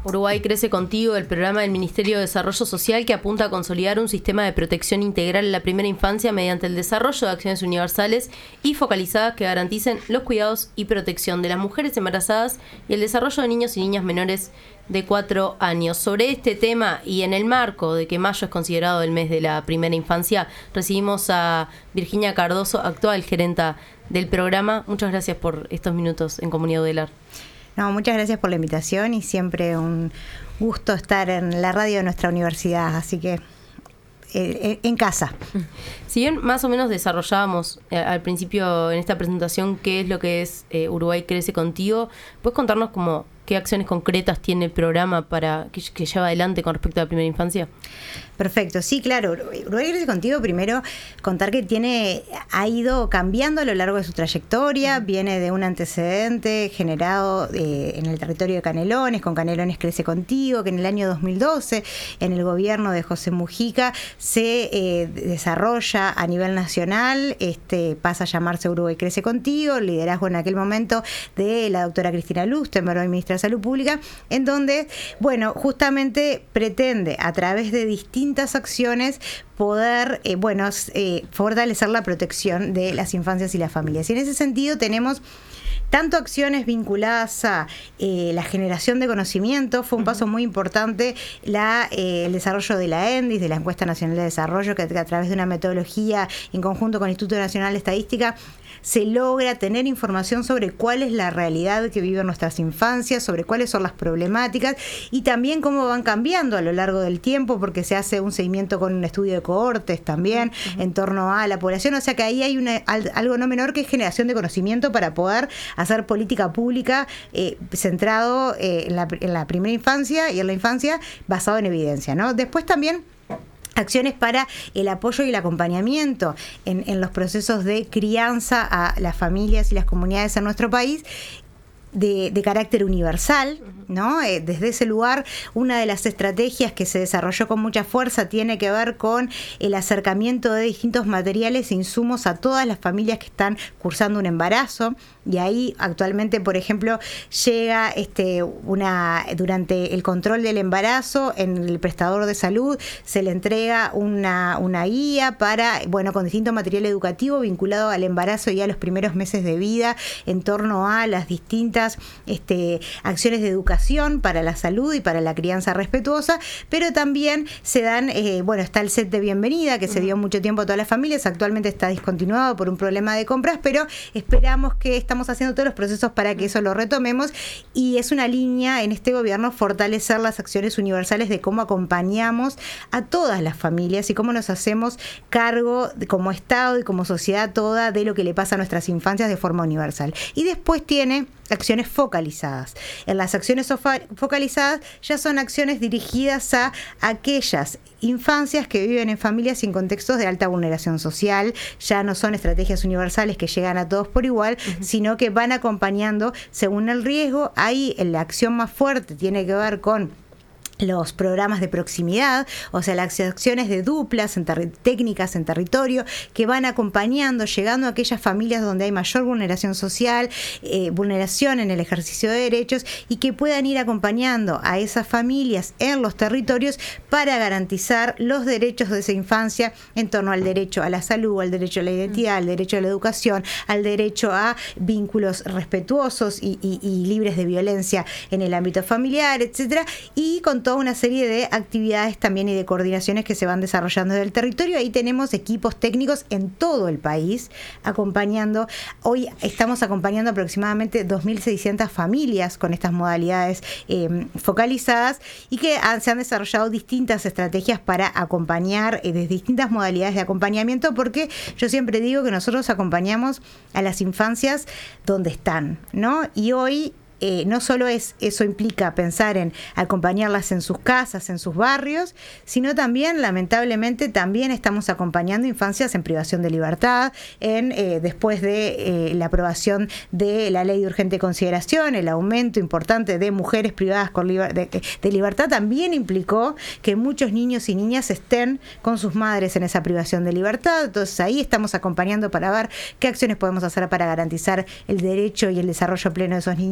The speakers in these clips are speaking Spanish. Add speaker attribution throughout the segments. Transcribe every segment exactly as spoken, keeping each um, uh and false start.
Speaker 1: Uruguay crece contigo, el programa del Ministerio de Desarrollo Social que apunta a consolidar un sistema de protección integral en la primera infancia mediante el desarrollo de acciones universales y focalizadas que garanticen los cuidados y protección de las mujeres embarazadas y el desarrollo de niños y niñas menores de cuatro años. Sobre este tema y en el marco de que mayo es considerado el mes de la primera infancia, recibimos a Virginia Cardoso, actual gerenta del programa. Muchas gracias por estos minutos en Comunidad Udelar.
Speaker 2: No, muchas gracias por la invitación y siempre un gusto estar en la radio de nuestra universidad, así que eh, en casa.
Speaker 1: Si bien más o menos desarrollábamos eh, al principio en esta presentación qué es lo que es eh, Uruguay Crece Contigo, ¿puedes contarnos como qué acciones concretas tiene el programa para que, que lleva adelante con respecto a la primera infancia?
Speaker 2: Perfecto, sí, claro. Uruguay Crece Contigo, primero contar que tiene ha ido cambiando a lo largo de su trayectoria, uh-huh. Viene de un antecedente generado eh, en el territorio de Canelones, con Canelones Crece Contigo, que en el año dos mil doce, en el gobierno de José Mujica, se eh, desarrolla a nivel nacional, este pasa a llamarse Uruguay Crece Contigo, el liderazgo en aquel momento de la doctora Cristina Lustenberg, hoy ministra de Salud Pública, en donde, bueno, justamente pretende, a través de distintas acciones, poder eh, bueno, eh, fortalecer la protección de las infancias y las familias. Y en ese sentido tenemos tanto acciones vinculadas a eh, la generación de conocimiento, fue un paso muy importante la, eh, el desarrollo de la ENDIS, de la Encuesta Nacional de Desarrollo, que, que a través de una metodología en conjunto con el Instituto Nacional de Estadística se logra tener información sobre cuál es la realidad que viven nuestras infancias, sobre cuáles son las problemáticas y también cómo van cambiando a lo largo del tiempo, porque se hace un seguimiento con un estudio de cohortes también uh-huh. en torno a la población, o sea que ahí hay una, algo no menor que es generación de conocimiento para poder hacer política pública eh, centrado eh, en, la, en la primera infancia y en la infancia basado en evidencia, ¿no? Después también acciones para el apoyo y el acompañamiento en, en los procesos de crianza a las familias y las comunidades en nuestro país, de, de carácter universal, ¿no? Eh, desde ese lugar, una de las estrategias que se desarrolló con mucha fuerza tiene que ver con el acercamiento de distintos materiales e insumos a todas las familias que están cursando un embarazo. Y ahí actualmente, por ejemplo, llega este una durante el control del embarazo en el prestador de salud se le entrega una, una guía para, bueno, con distinto material educativo vinculado al embarazo y a los primeros meses de vida en torno a las distintas este, acciones de educación para la salud y para la crianza respetuosa, pero también se dan, eh, bueno, está el set de bienvenida que se dio mucho tiempo a todas las familias, actualmente está discontinuado por un problema de compras, pero esperamos que esta Estamos haciendo todos los procesos para que eso lo retomemos y es una línea en este gobierno fortalecer las acciones universales de cómo acompañamos a todas las familias y cómo nos hacemos cargo de, como Estado y como sociedad toda de lo que le pasa a nuestras infancias de forma universal. Y después tiene acciones focalizadas. En las acciones focalizadas ya son acciones dirigidas a aquellas infancias que viven en familias sin contextos de alta vulneración social, ya no son estrategias universales que llegan a todos por igual, uh-huh. sino que van acompañando según el riesgo. Ahí la acción más fuerte tiene que ver con los programas de proximidad, o sea, las acciones de duplas en terri- técnicas en territorio que van acompañando, llegando a aquellas familias donde hay mayor vulneración social, eh, vulneración en el ejercicio de derechos y que puedan ir acompañando a esas familias en los territorios para garantizar los derechos de esa infancia en torno al derecho a la salud, al derecho a la identidad, al derecho a la educación, al derecho a vínculos respetuosos y, y, y libres de violencia en el ámbito familiar, etcétera, y con toda una serie de actividades también y de coordinaciones que se van desarrollando desde el territorio. Ahí tenemos equipos técnicos en todo el país acompañando. Hoy estamos acompañando aproximadamente dos mil seiscientas familias con estas modalidades eh, focalizadas y que han, se han desarrollado distintas estrategias para acompañar eh, desde distintas modalidades de acompañamiento, porque yo siempre digo que nosotros acompañamos a las infancias donde están, ¿no? Y hoy Eh, no solo es eso implica pensar en acompañarlas en sus casas, en sus barrios, sino también, lamentablemente, también estamos acompañando infancias en privación de libertad, en eh, después de eh, la aprobación de la ley de urgente consideración, el aumento importante de mujeres privadas con liber- de, de libertad también implicó que muchos niños y niñas estén con sus madres en esa privación de libertad. Entonces ahí estamos acompañando para ver qué acciones podemos hacer para garantizar el derecho y el desarrollo pleno de esos niños y niñas.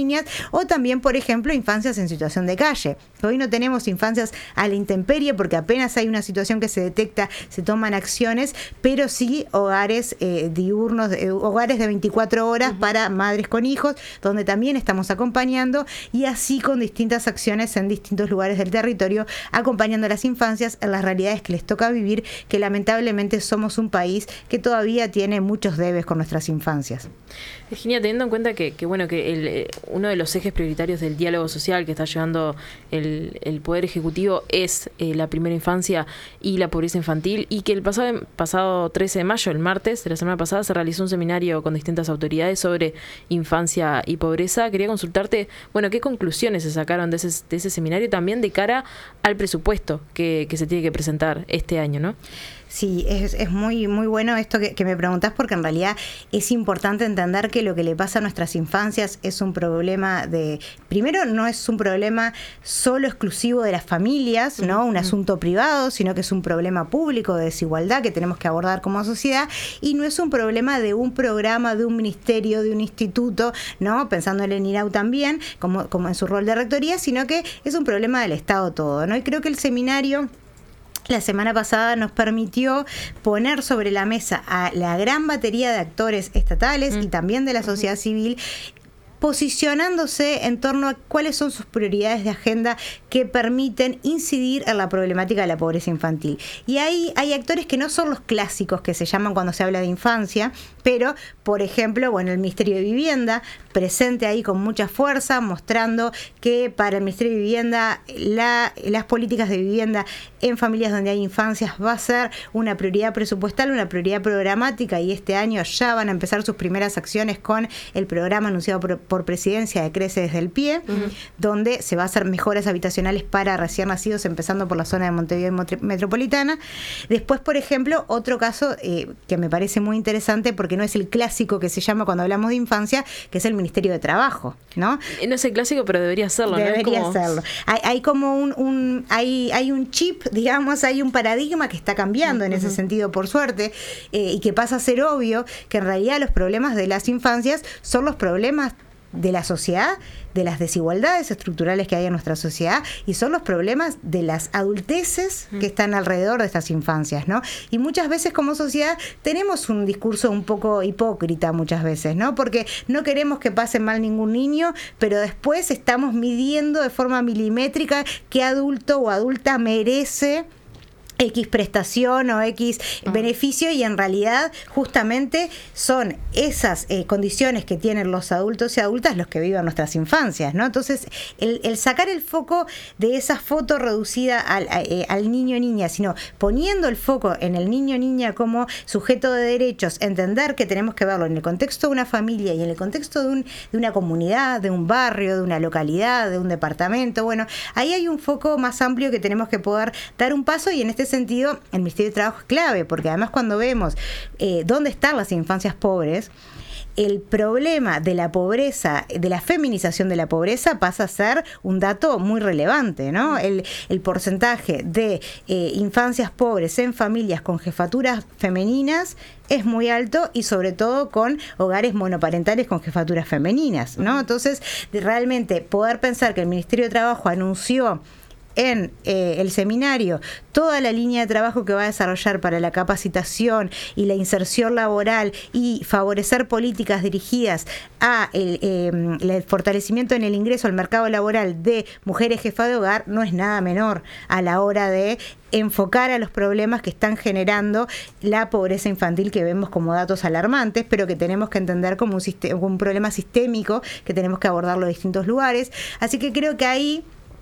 Speaker 2: niñas, o también, por ejemplo, infancias en situación de calle. Hoy no tenemos infancias a la intemperie porque apenas hay una situación que se detecta, se toman acciones, pero sí hogares eh, diurnos, eh, hogares de veinticuatro horas uh-huh. para madres con hijos, donde también estamos acompañando, y así con distintas acciones en distintos lugares del territorio, acompañando a las infancias en las realidades que les toca vivir, que lamentablemente somos un país que todavía tiene muchos debes con nuestras infancias.
Speaker 3: Virginia, teniendo en cuenta que, que bueno, que el, uno de los ejes prioritarios del diálogo social que está llevando el, el Poder Ejecutivo es eh, la primera infancia y la pobreza infantil, y que el pasado, pasado trece de mayo, el martes de la semana pasada, se realizó un seminario con distintas autoridades sobre infancia y pobreza. Quería consultarte, bueno, qué conclusiones se sacaron de ese, de ese seminario, también de cara al presupuesto que, que se tiene que presentar este año, ¿no?
Speaker 2: Sí, es, es muy, muy bueno esto que, que me preguntás, porque en realidad es importante entender que lo que le pasa a nuestras infancias es un problema de... Primero, no es un problema solo exclusivo de las familias, ¿no? Un asunto privado, sino que es un problema público de desigualdad que tenemos que abordar como sociedad, y no es un problema de un programa, de un ministerio, de un instituto, ¿no? Pensando en el INAU también, como, como en su rol de rectoría, sino que es un problema del Estado todo, ¿no? Y creo que el seminario la semana pasada nos permitió poner sobre la mesa a la gran batería de actores estatales mm. y también de la sociedad mm. civil, posicionándose en torno a cuáles son sus prioridades de agenda que permiten incidir en la problemática de la pobreza infantil. Y ahí hay actores que no son los clásicos que se llaman cuando se habla de infancia, pero, por ejemplo, bueno, el Ministerio de Vivienda, presente ahí con mucha fuerza, mostrando que para el Ministerio de Vivienda la, las políticas de vivienda en familias donde hay infancias va a ser una prioridad presupuestal, una prioridad programática, y este año ya van a empezar sus primeras acciones con el programa anunciado por, por Presidencia de Crece desde el Pie, uh-huh. donde se va a hacer mejoras habitacionales para recién nacidos, empezando por la zona de Montevideo Metropolitana. Después, por ejemplo, otro caso eh, que me parece muy interesante, porque no es el clásico que se llama cuando hablamos de infancia, que es el Ministerio de Trabajo, ¿no?
Speaker 3: No es el clásico, pero debería serlo,
Speaker 2: debería
Speaker 3: ¿no? Debería
Speaker 2: serlo. Hay, hay como un, un hay, hay un chip, digamos, hay un paradigma que está cambiando uh-huh. en ese sentido, por suerte, eh, y que pasa a ser obvio que en realidad los problemas de las infancias son los problemas de la sociedad, de las desigualdades estructurales que hay en nuestra sociedad, y son los problemas de las adulteces que están alrededor de estas infancias, ¿no? Y muchas veces como sociedad tenemos un discurso un poco hipócrita muchas veces, ¿no? Porque no queremos que pase mal ningún niño, pero después estamos midiendo de forma milimétrica qué adulto o adulta merece X prestación o X uh-huh. beneficio, y en realidad justamente son esas eh, condiciones que tienen los adultos y adultas los que viven nuestras infancias, ¿no? Entonces, el, el sacar el foco de esa foto reducida al, a, eh, al niño o niña, sino poniendo el foco en el niño o niña como sujeto de derechos, entender que tenemos que verlo en el contexto de una familia y en el contexto de, un, de una comunidad, de un barrio, de una localidad, de un departamento. Bueno, ahí hay un foco más amplio que tenemos que poder dar un paso, y en este sentido el Ministerio de Trabajo es clave, porque además cuando vemos eh, dónde están las infancias pobres, el problema de la pobreza, de la feminización de la pobreza, pasa a ser un dato muy relevante, ¿no? El, el porcentaje de eh, infancias pobres en familias con jefaturas femeninas es muy alto, y sobre todo con hogares monoparentales con jefaturas femeninas, ¿no? Entonces, de realmente poder pensar que el Ministerio de Trabajo anunció en eh, el seminario toda la línea de trabajo que va a desarrollar para la capacitación y la inserción laboral, y favorecer políticas dirigidas a el, eh, el fortalecimiento en el ingreso al mercado laboral de mujeres jefas de hogar, no es nada menor a la hora de enfocar a los problemas que están generando la pobreza infantil, que vemos como datos alarmantes, pero que tenemos que entender como un, sistema, un problema sistémico que tenemos que abordarlo en distintos lugares. Así que creo que ahí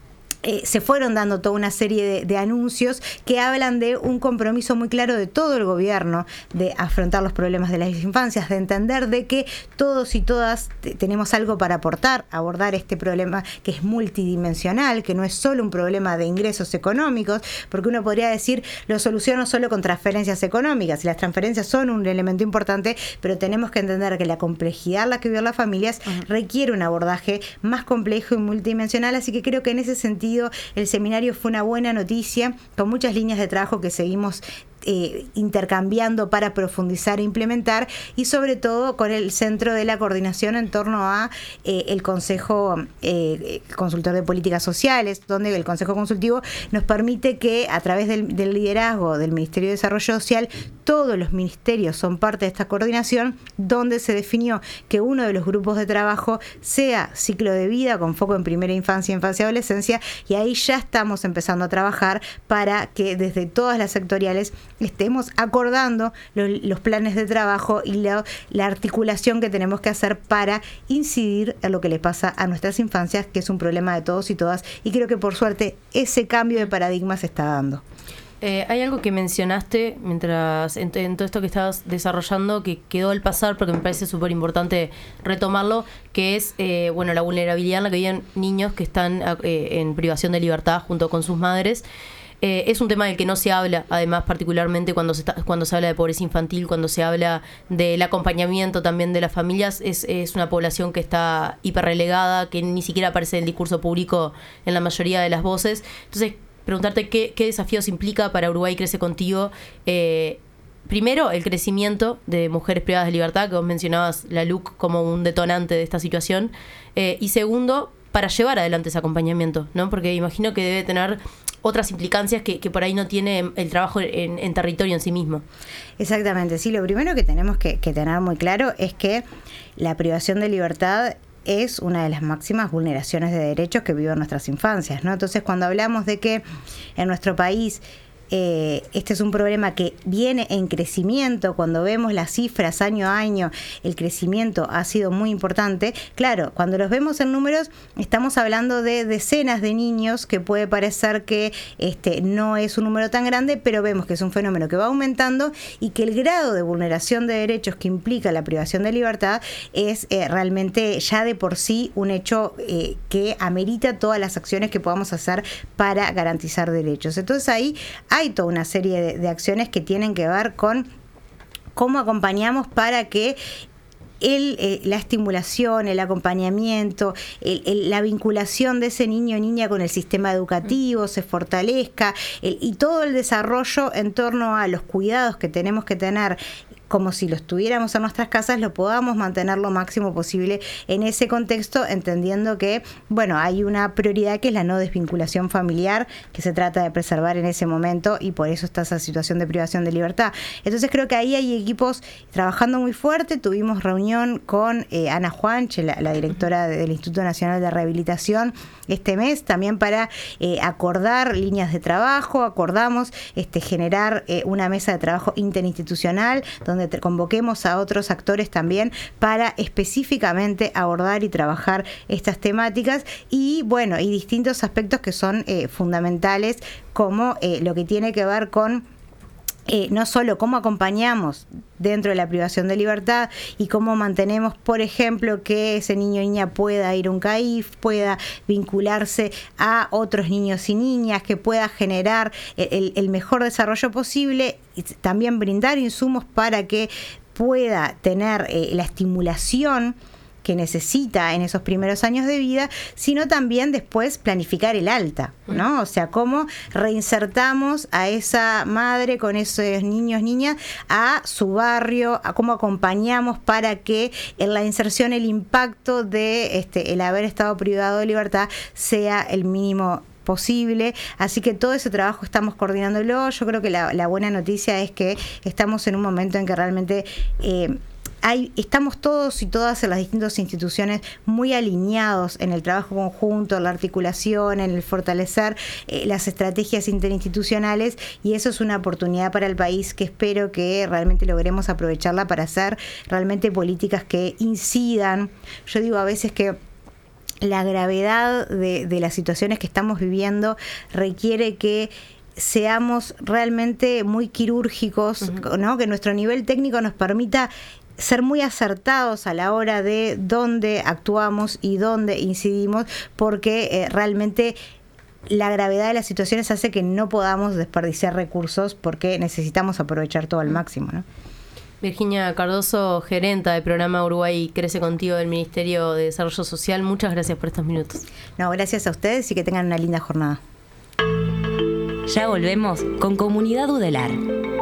Speaker 2: Eh, se fueron dando toda una serie de, de anuncios que hablan de un compromiso muy claro de todo el gobierno de afrontar los problemas de las infancias, de entender de que todos y todas te, tenemos algo para aportar, abordar este problema que es multidimensional, que no es solo un problema de ingresos económicos, porque uno podría decir, lo soluciono solo con transferencias económicas, y las transferencias son un elemento importante, pero tenemos que entender que la complejidad en la que viven las familias uh-huh. requiere un abordaje más complejo y multidimensional, así que creo que en ese sentido el seminario fue una buena noticia, con muchas líneas de trabajo que seguimos eh, intercambiando para profundizar e implementar, y sobre todo con el centro de la coordinación en torno a eh, el Consejo eh, Consultor de Políticas Sociales, donde el Consejo Consultivo nos permite que a través del, del liderazgo del Ministerio de Desarrollo Social, todos los ministerios son parte de esta coordinación, donde se definió que uno de los grupos de trabajo sea ciclo de vida con foco en primera infancia, infancia y adolescencia, y ahí ya estamos empezando a trabajar para que desde todas las sectoriales estemos acordando los, los planes de trabajo y la, la articulación que tenemos que hacer para incidir en lo que le pasa a nuestras infancias, que es un problema de todos y todas, y creo que por suerte ese cambio de paradigma se está dando.
Speaker 1: Eh, hay algo que mencionaste mientras en, en todo esto que estabas desarrollando que quedó al pasar, porque me parece súper importante retomarlo, que es eh, bueno, la vulnerabilidad en la que viven niños que están eh, en privación de libertad junto con sus madres. Eh, es un tema del que no se habla, además, particularmente cuando se, está, cuando se habla de pobreza infantil, cuando se habla del acompañamiento también de las familias. Es, es una población que está hiperrelegada, que ni siquiera aparece en el discurso público en la mayoría de las voces. Entonces, preguntarte qué, qué desafíos implica para Uruguay Crece Contigo. Eh, primero, el crecimiento de mujeres privadas de libertad, que vos mencionabas la L U C como un detonante de esta situación. Eh, y segundo, para llevar adelante ese acompañamiento, ¿no? Porque imagino que debe tener otras implicancias que, que por ahí no tiene el trabajo en, en territorio en sí mismo.
Speaker 2: Exactamente, sí. Lo primero que tenemos que, que tener muy claro es que la privación de libertad es una de las máximas vulneraciones de derechos que viven nuestras infancias, ¿no? Entonces, cuando hablamos de que en nuestro país Eh, este es un problema que viene en crecimiento, cuando vemos las cifras año a año, el crecimiento ha sido muy importante. Claro, cuando los vemos en números, estamos hablando de decenas de niños, que puede parecer que este, no es un número tan grande, pero vemos que es un fenómeno que va aumentando y que el grado de vulneración de derechos que implica la privación de libertad es eh, realmente ya de por sí un hecho eh, que amerita todas las acciones que podamos hacer para garantizar derechos. Entonces ahí hay toda una serie de, de acciones que tienen que ver con cómo acompañamos para que el, eh, la estimulación, el acompañamiento, el, el, la vinculación de ese niño o niña con el sistema educativo se fortalezca, el, y todo el desarrollo en torno a los cuidados que tenemos que tener como si los tuviéramos en nuestras casas, lo podamos mantener lo máximo posible en ese contexto, entendiendo que, bueno, hay una prioridad que es la no desvinculación familiar, que se trata de preservar en ese momento, y por eso está esa situación de privación de libertad. Entonces creo que ahí hay equipos trabajando muy fuerte. Tuvimos reunión con eh, Ana Juanche, la, la directora del Instituto Nacional de Rehabilitación, este mes, también para eh, acordar líneas de trabajo. Acordamos este, generar eh, una mesa de trabajo interinstitucional, donde convoquemos a otros actores también para específicamente abordar y trabajar estas temáticas, y bueno, y distintos aspectos que son eh, fundamentales, como eh, lo que tiene que ver con Eh, no solo cómo acompañamos dentro de la privación de libertad y cómo mantenemos, por ejemplo, que ese niño o niña pueda ir a un C A I F, pueda vincularse a otros niños y niñas, que pueda generar el, el mejor desarrollo posible, y también brindar insumos para que pueda tener eh, la estimulación que necesita en esos primeros años de vida, sino también después planificar el alta, ¿no? O sea, cómo reinsertamos a esa madre con esos niños, niñas, a su barrio, a cómo acompañamos para que en la inserción el impacto de este, el haber estado privado de libertad sea el mínimo posible. Así que todo ese trabajo estamos coordinándolo. Yo creo que la, la buena noticia es que estamos en un momento en que realmente eh, Hay, estamos todos y todas en las distintas instituciones muy alineados en el trabajo conjunto, en la articulación, en el fortalecer eh, las estrategias interinstitucionales, y eso es una oportunidad para el país que espero que realmente logremos aprovecharla para hacer realmente políticas que incidan. Yo digo a veces que la gravedad de, de las situaciones que estamos viviendo requiere que seamos realmente muy quirúrgicos, uh-huh. ¿no? Que nuestro nivel técnico nos permita ser muy acertados a la hora de dónde actuamos y dónde incidimos, porque eh, realmente la gravedad de las situaciones hace que no podamos desperdiciar recursos, porque necesitamos aprovechar todo al máximo, ¿no?
Speaker 1: Virginia Cardoso, gerenta del programa Uruguay Crece Contigo del Ministerio de Desarrollo Social, muchas gracias por estos minutos.
Speaker 2: No, gracias a ustedes y que tengan una linda jornada.
Speaker 4: Ya volvemos con Comunidad Udelar.